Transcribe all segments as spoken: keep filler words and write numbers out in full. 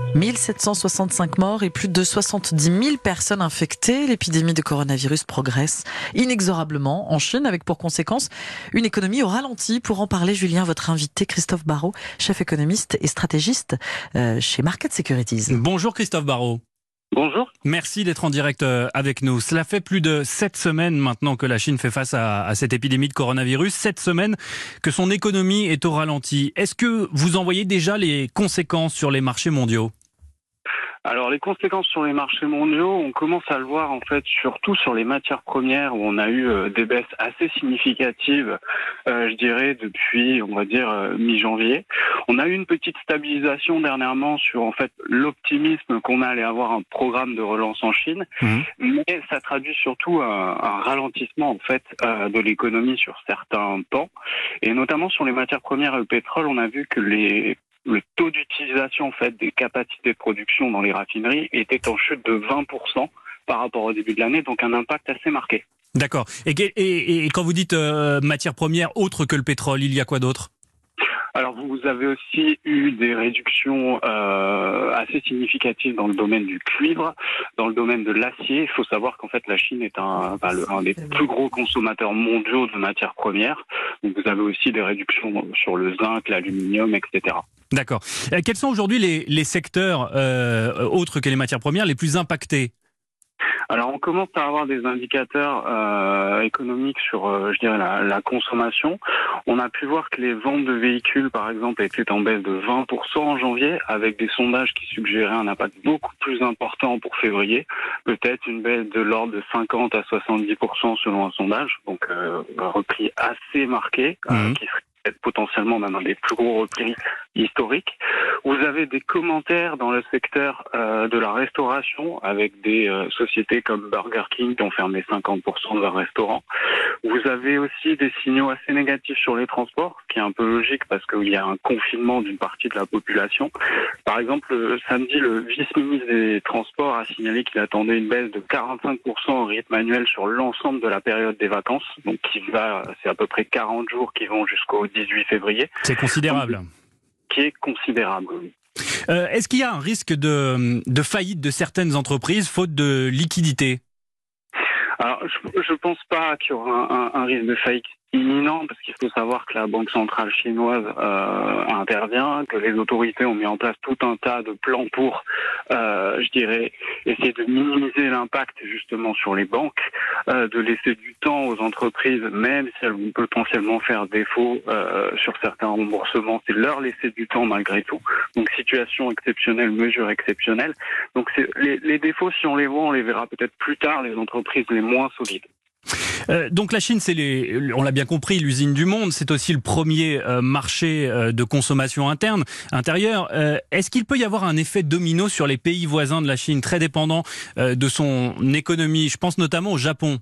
mille sept cent soixante-cinq morts et plus de soixante-dix mille personnes infectées. L'épidémie de coronavirus progresse inexorablement en Chine avec pour conséquence une économie au ralenti. Pour en parler, Julien, votre invité, Christophe Barraud, chef économiste et stratégiste chez Market Securities. Bonjour Christophe Barraud. Bonjour. Merci d'être en direct avec nous. Cela fait plus de sept semaines maintenant que la Chine fait face à, à cette épidémie de coronavirus. Sept semaines que son économie est au ralenti. Est-ce que vous en voyez déjà les conséquences sur les marchés mondiaux ? Alors les conséquences sur les marchés mondiaux, on commence à le voir en fait surtout sur les matières premières où on a eu euh, des baisses assez significatives, euh, je dirais depuis on va dire euh, mi-janvier. On a eu une petite stabilisation dernièrement sur en fait l'optimisme qu'on allait avoir un programme de relance en Chine, mmh. mais ça traduit surtout un, un ralentissement en fait euh, de l'économie sur certains pans et notamment sur les matières premières et le pétrole. On a vu que les Le taux d'utilisation en fait des capacités de production dans les raffineries était en chute de vingt pour cent par rapport au début de l'année, donc un impact assez marqué. D'accord. Et, et, et quand vous dites euh, matières premières autres que le pétrole, il y a quoi d'autre ? Alors vous avez aussi eu des réductions euh, assez significatives dans le domaine du cuivre, dans le domaine de l'acier. Il faut savoir qu'en fait la Chine est un, bah, le, un des plus gros consommateurs mondiaux de matières premières. Donc vous avez aussi des réductions sur le zinc, l'aluminium, et cetera. D'accord. Euh, quels sont aujourd'hui les, les secteurs euh, autres que les matières premières les plus impactés ? Alors on commence à avoir des indicateurs euh, économiques sur, euh, je dirais, la, la consommation. On a pu voir que les ventes de véhicules, par exemple, étaient en baisse de vingt pour cent en janvier, avec des sondages qui suggéraient un impact beaucoup plus important pour février, peut-être une baisse de l'ordre de cinquante à soixante-dix pour cent selon un sondage, donc euh, un repli assez marqué, mmh. euh, qui serait potentiellement même un des plus gros replis historiques. Vous avez des commentaires dans le secteur euh, de la restauration avec des euh, sociétés comme Burger King qui ont fermé cinquante pour cent de leurs restaurants. Vous avez aussi des signaux assez négatifs sur les transports, ce qui est un peu logique parce qu'il y a un confinement d'une partie de la population. Par exemple, samedi, le vice-ministre des Transports a signalé qu'il attendait une baisse de quarante-cinq pour cent au rythme annuel sur l'ensemble de la période des vacances, donc qui va, c'est à peu près quarante jours qui vont jusqu'au dix-huit février. C'est considérable. Donc, qui est considérable, oui. Euh, est-ce qu'il y a un risque de, de faillite de certaines entreprises faute de liquidité ? Alors, je ne pense pas qu'il y aura un, un, un risque de faillite imminent, parce qu'il faut savoir que la Banque centrale chinoise euh, intervient, que les autorités ont mis en place tout un tas de plans pour, euh, je dirais, essayer de minimiser l'impact justement sur les banques, euh, de laisser du temps aux entreprises, même si elles vont potentiellement faire défaut euh, sur certains remboursements, c'est leur laisser du temps malgré tout. Donc situation exceptionnelle, mesure exceptionnelle. Donc c'est, les, les défauts, si on les voit, on les verra peut-être plus tard, les entreprises les moins solides. Euh, donc la Chine, c'est les, on l'a bien compris, l'usine du monde. C'est aussi le premier euh, marché euh, de consommation interne, intérieure. Euh, est-ce qu'il peut y avoir un effet domino sur les pays voisins de la Chine, très dépendants euh, de son économie ? Je pense notamment au Japon.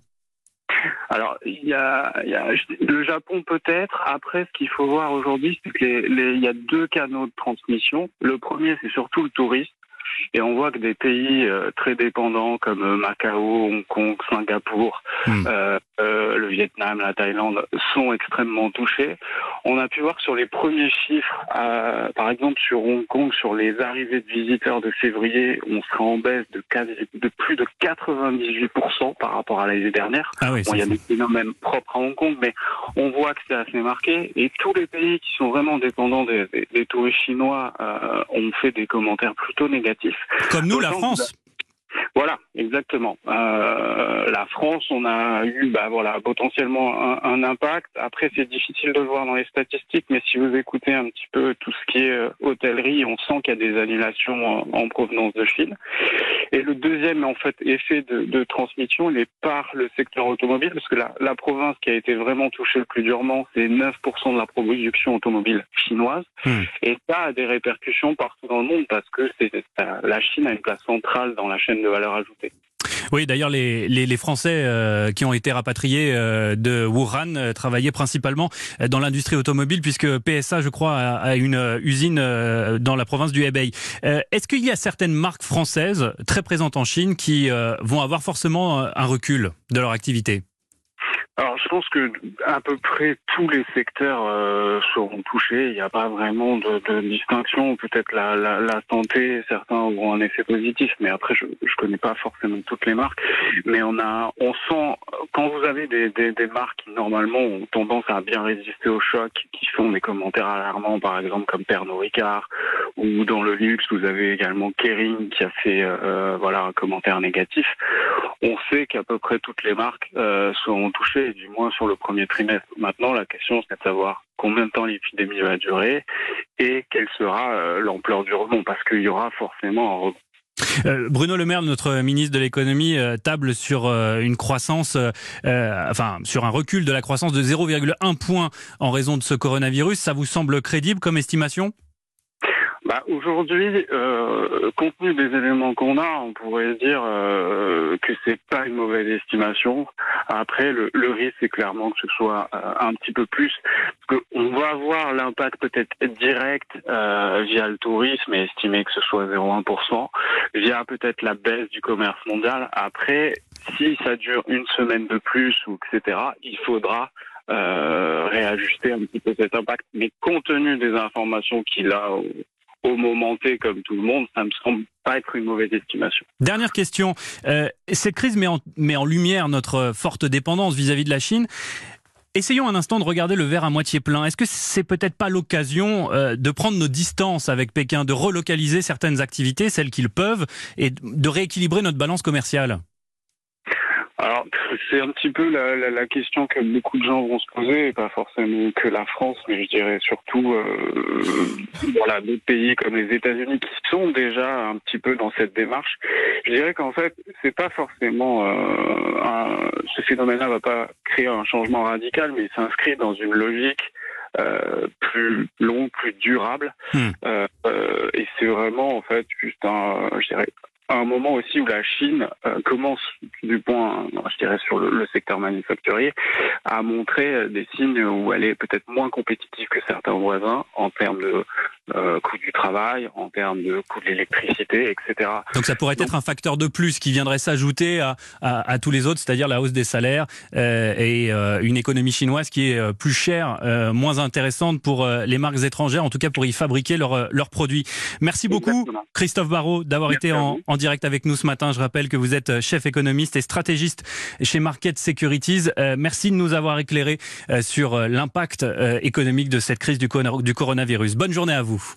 Alors, il y a, il y a le Japon peut-être. Après, ce qu'il faut voir aujourd'hui, c'est qu'il y a deux canaux de transmission. Le premier, c'est surtout le tourisme. Et on voit que des pays euh, très dépendants comme Macao, Hong Kong, Singapour, mmh. euh, euh, le Vietnam, la Thaïlande sont extrêmement touchés. On a pu voir sur les premiers chiffres, euh, par exemple sur Hong Kong, sur les arrivées de visiteurs de février, on sera en baisse de, quasi, de plus de quatre-vingt-dix-huit pour cent par rapport à l'année dernière. Ah oui, bon, il y a des phénomènes propres à Hong Kong, mais on voit que c'est assez marqué. Et tous les pays qui sont vraiment dépendants des, des, des touristes chinois euh, ont fait des commentaires plutôt négatifs. Comme nous, la France. Voilà, exactement. Euh, la France, on a eu, bah voilà, potentiellement un, un impact. Après, c'est difficile de le voir dans les statistiques, mais si vous écoutez un petit peu tout ce qui est euh, hôtellerie, on sent qu'il y a des annulations en, en provenance de Chine. Et le deuxième, en fait, effet de, de transmission, il est par le secteur automobile, parce que la, la province qui a été vraiment touchée le plus durement, c'est neuf pour cent de la production automobile chinoise. Mmh. Et ça a des répercussions partout dans le monde, parce que c'est, la Chine a une place centrale dans la chaîne de valeur ajoutée. Oui, d'ailleurs, les, les, les Français euh, qui ont été rapatriés euh, de Wuhan euh, travaillaient principalement dans l'industrie automobile, puisque P S A, je crois, a, a une euh, usine euh, dans la province du Hebei. Euh, est-ce qu'il y a certaines marques françaises très présentes en Chine qui euh, vont avoir forcément un recul de leur activité ? Alors, je pense que à peu près tous les secteurs euh, seront touchés. Il n'y a pas vraiment de, de distinction. Peut-être la, la, la santé, certains auront un effet positif, mais après, je je connais pas forcément toutes les marques. Mais on a, on sent quand vous avez des, des, des marques qui normalement ont tendance à bien résister au choc, qui font des commentaires alarmants, par exemple comme Pernod Ricard, ou dans le luxe, vous avez également Kering qui a fait euh, voilà un commentaire négatif. On sait qu'à peu près toutes les marques euh, seront touchées, du moins sur le premier trimestre. Maintenant, la question, c'est de savoir combien de temps l'épidémie va durer et quelle sera euh, l'ampleur du rebond, parce qu'il y aura forcément un rebond. Euh, Bruno Le Maire, notre ministre de l'économie, euh, table sur euh, une croissance, euh, enfin sur un recul de la croissance de zéro virgule un point en raison de ce coronavirus. Ça vous semble crédible comme estimation ? Bah, aujourd'hui, euh, compte tenu des éléments qu'on a, on pourrait dire euh, que c'est pas une mauvaise estimation. Après, le, le risque, c'est clairement que ce soit euh, un petit peu plus, parce qu'on va avoir l'impact peut-être direct euh, via le tourisme, et estimer que ce soit zéro virgule un pour cent, via peut-être la baisse du commerce mondial. Après, si ça dure une semaine de plus, ou et cetera, il faudra euh, réajuster un petit peu cet impact. Mais compte tenu des informations qu'il a au, au moment T, comme tout le monde, ça me semble pas être une mauvaise estimation. Dernière question. Euh, cette crise met en, met en lumière notre forte dépendance vis-à-vis de la Chine. Essayons un instant de regarder le verre à moitié plein. Est-ce que c'est peut-être pas l'occasion euh, de prendre nos distances avec Pékin, de relocaliser certaines activités, celles qu'ils peuvent, et de rééquilibrer notre balance commerciale ? Alors, c'est un petit peu la, la, la question que beaucoup de gens vont se poser, et pas forcément que la France, mais je dirais surtout euh, voilà, d'autres pays comme les États-Unis qui sont déjà un petit peu dans cette démarche. Je dirais qu'en fait, c'est pas forcément euh, un, ce phénomène-là va pas créer un changement radical, mais il s'inscrit dans une logique Euh, plus longue, plus durable, mmh. euh, euh, et c'est vraiment en fait juste un, je dirais, un moment aussi où la Chine euh, commence, du point, je dirais, sur le, le secteur manufacturier, à montrer des signes où elle est peut-être moins compétitive que certains voisins en termes de euh, coût du travail, en termes de coût de l'électricité, et cetera. Donc ça pourrait Donc, être un facteur de plus qui viendrait s'ajouter à, à, à tous les autres, c'est-à-dire la hausse des salaires euh, et euh, une économie chinoise qui est euh, plus chère, euh, moins intéressante pour euh, les marques étrangères, en tout cas pour y fabriquer leurs leurs produits. Merci beaucoup, exactement, Christophe Barrot, d'avoir été en, en direct avec nous ce matin. Je rappelle que vous êtes chef économiste et stratégiste chez Market Securities. Euh, merci de nous avoir éclairé euh, sur l'impact euh, économique de cette crise du, du coronavirus. Bonne journée à vous.